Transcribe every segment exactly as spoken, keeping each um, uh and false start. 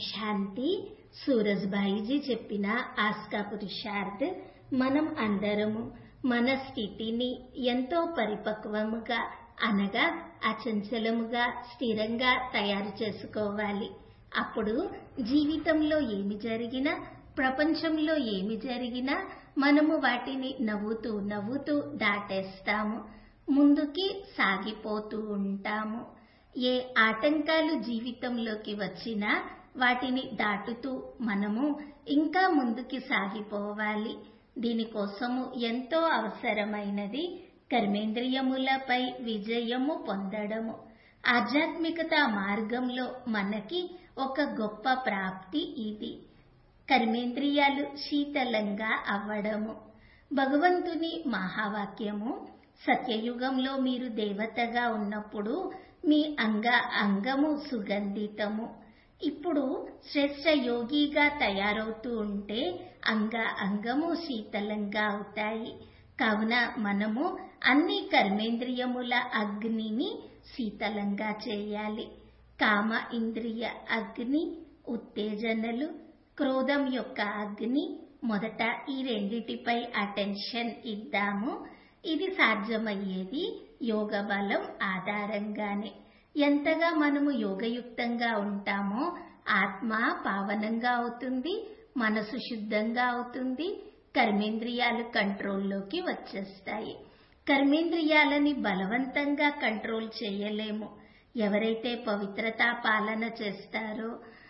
శాంతి. సూరజ్భాయిజీ చెప్పిన ఆస్కా పురుషార్థ్. మనం అందరము మన స్థితిని ఎంతో పరిపక్వముగా అనగా అచంచలముగా స్థిరంగా తయారు చేసుకోవాలి. అప్పుడు జీవితంలో ఏమి జరిగినా, ప్రపంచంలో ఏమి జరిగినా మనము వాటిని నవ్వుతూ నవ్వుతూ దాటేస్తాము, ముందుకి సాగిపోతూ ఉంటాము. ఏ ఆటంకాలు జీవితంలోకి వచ్చినా వాటిని దాటుతూ మనము ఇంకా ముందుకి సాగిపోవాలి. దీనికోసము ఎంతో అవసరమైనది కర్మేంద్రియములపై విజయము పొందడము. ఆధ్యాత్మికత మార్గంలో మనకి ఒక గొప్ప ప్రాప్తి ఇది. కర్మేంద్రియాలు శీతలంగా అవ్వడము. భగవంతుని మహావాక్యము, సత్యయుగంలో మీరు దేవతగా ఉన్నప్పుడు మీ అంగ అంగము సుగంధితము. ఇప్పుడు శ్రేష్ఠ యోగిగా తయారవుతూ ఉంటే అంగ అంగము శీతలంగా అవుతాయి. కావున మనము అన్ని కర్మేంద్రియముల అగ్నిని శీతలంగా చేయాలి. కామ ఇంద్రియ అగ్ని, ఉత్తేజనలు, క్రోధం యొక్క అగ్ని. మొదట ఈ రెండిటిపై అటెన్షన్ ఇద్దాము. ఇది సాధ్యమయ్యేది యోగ బలం ఆధారంగానే. ఎంతగా మనము యోగయుక్తంగా ఉంటామో ఆత్మ పావనంగా అవుతుంది, మనసు శుద్ధంగా అవుతుంది, కర్మేంద్రియాలు కంట్రోల్లోకి వచ్చేస్తాయి. కర్మేంద్రియాలని బలవంతంగా కంట్రోల్ చేయలేము. ఎవరైతే పవిత్రతా పాలన చేస్తారో,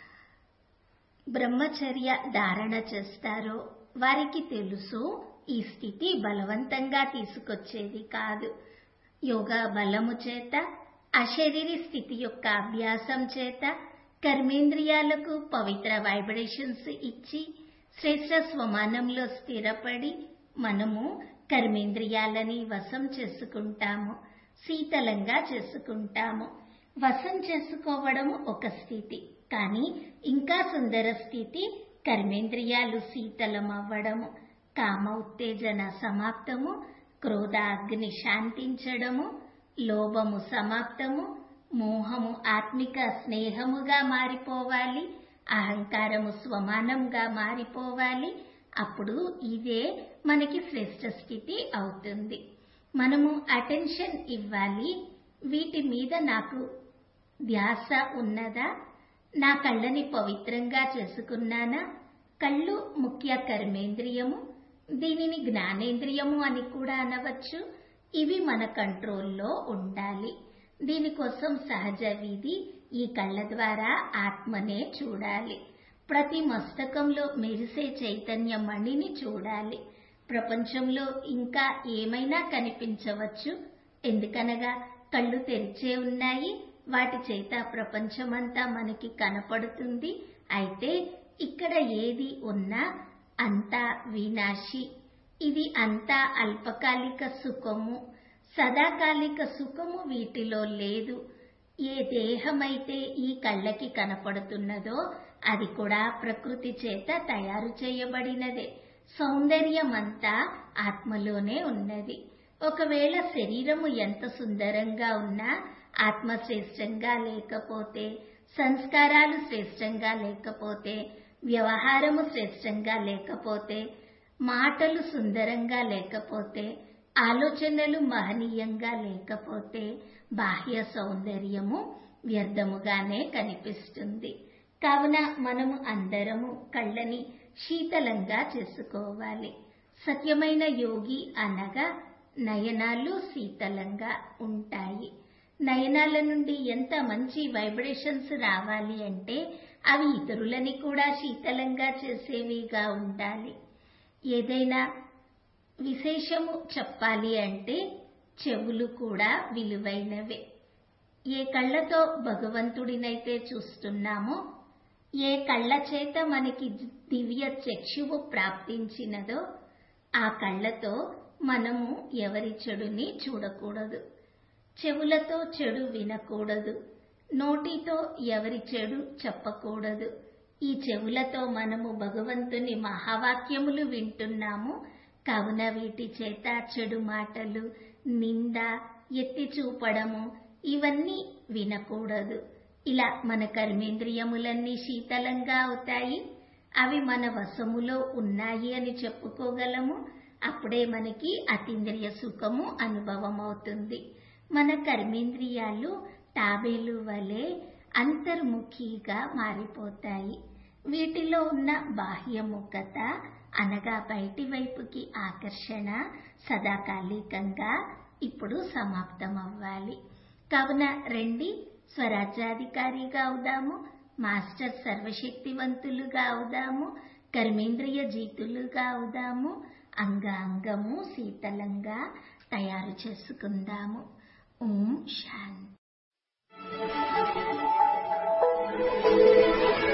బ్రహ్మచర్య ధారణ చేస్తారో వారికి తెలుసు ఈ స్థితి బలవంతంగా తీసుకొచ్చేది కాదు. యోగా బలము చేత, అశరీరి స్థితి యొక్క అభ్యాసం చేత కర్మేంద్రియాలకు పవిత్ర వైబ్రేషన్స్ ఇచ్చి శ్రేష్ఠ స్వమానంలో స్థిరపడి మనము కర్మేంద్రియాలని వశం చేసుకుంటాము, శీతలంగా చేసుకుంటాము. వశం చేసుకోవడము ఒక స్థితి, కానీ ఇంకా సుందర స్థితి కర్మేంద్రియాలు శీతలం అవ్వడము. కామ ఉత్తేజన సమాప్తము, క్రోధ అగ్ని శాంతించడము, లోభము సమాప్తము, మోహము ఆత్మిక స్నేహముగా మారిపోవాలి, అహంకారము స్వమానంగా మారిపోవాలి. అప్పుడు ఇదే మనకి శ్రేష్ఠ స్థితి అవుతుంది. మనము అటెన్షన్ ఇవ్వాలి. వీటి మీద నాకు ధ్యాస ఉన్నదా? నా కళ్ళని పవిత్రంగా చేసుకున్నానా? కళ్ళు ముఖ్య కర్మేంద్రియము. దీనిని జ్ఞానేంద్రియము అని కూడా అనవచ్చు. ఇవి మన కంట్రోల్లో ఉండాలి. దీనికోసం సహజ విధి ఈ కళ్ళ ద్వారా ఆత్మనే చూడాలి. ప్రతి మస్తకంలో మెరిసే చైతన్య మణిని చూడాలి. ప్రపంచంలో ఇంకా ఏమైనా కనిపించవచ్చు, ఎందుకనగా కళ్ళు తెరిచే ఉన్నాయి. వాటి చేత ప్రపంచమంతా మనకి కనపడుతుంది. అయితే ఇక్కడ ఏది ఉన్నా అంతా వినాశి. ఇది అంతా అల్పకాలిక సుఖము, సదాకాలిక సుఖము వీటిలో లేదు. ఏ దేహమైతే ఈ కళ్ళకి కనపడుతున్నదో అది కూడా ప్రకృతి చేత తయారు చేయబడినదే. సౌందర్యమంతా ఆత్మలోనే ఉన్నది. ఒకవేళ శరీరము ఎంత సుందరంగా ఉన్నా ఆత్మ శ్రేష్టంగా లేకపోతే, సంస్కారాలు శ్రేష్టంగా లేకపోతే, వ్యవహారము శ్రేష్టంగా లేకపోతే, మాటలు సుందరంగా లేకపోతే, ఆలోచనలు మహనీయంగా లేకపోతే బాహ్య సౌందర్యము వ్యర్థముగానే కనిపిస్తుంది. కావున మనము అందరము కళ్ళని శీతలంగా చేసుకోవాలి. సత్యమైన యోగి అనగా నయనాలు శీతలంగా ఉంటాయి. నయనాల నుండి ఎంత మంచి వైబ్రేషన్స్ రావాలి అంటే అవి ఇతరులని కూడా శీతలంగా చేసేవిగా ఉండాలి. ఏదైనా విశేషము చెప్పాలి అంటే చెవులు కూడా విలువైనవే. ఏ కళ్ళతో భగవంతుడినైతే చూస్తున్నామో, ఏ కళ్ళ చేత మనకి దివ్య చక్షువు ప్రాప్తించినదో ఆ కళ్ళతో మనము ఎవరి చెడుని చూడకూడదు. చెవులతో చెడు వినకూడదు. నోటితో ఎవరి చెడు చెప్పకూడదు. ఈ చెవులతో మనము భగవంతుని మహావాక్యములు వింటున్నాము. కావున వీటి చేత చెడు మాటలు, నింద, ఎత్తి చూపడము ఇవన్నీ వినకూడదు. ఇలా మన కర్మేంద్రియములన్నీ శీతలంగా అవుతాయి. అవి మన వశములో ఉన్నాయి అని చెప్పుకోగలము. అప్పుడే మనకి అతీంద్రియ సుఖము అనుభవం అవుతుంది. మన కర్మేంద్రియాలు తాబేలు వలె అంతర్ముఖిగా మారిపోతాయి. వీటిలో ఉన్న బాహ్యముఖత అనగా బయటి వైపుకి ఆకర్షణ సదాకాలికంగా ఇప్పుడు సమాప్తమవ్వాలి. కావున రండి, స్వరాజ్యాధికారిగా అవుదాము, మాస్టర్ సర్వశక్తివంతులుగా అవుదాము, కర్మేంద్రియ జీతులుగా అవుదాము, అంగ అంగము శీతలంగా తయారు చేసుకుందాము. ఓం శాంతి.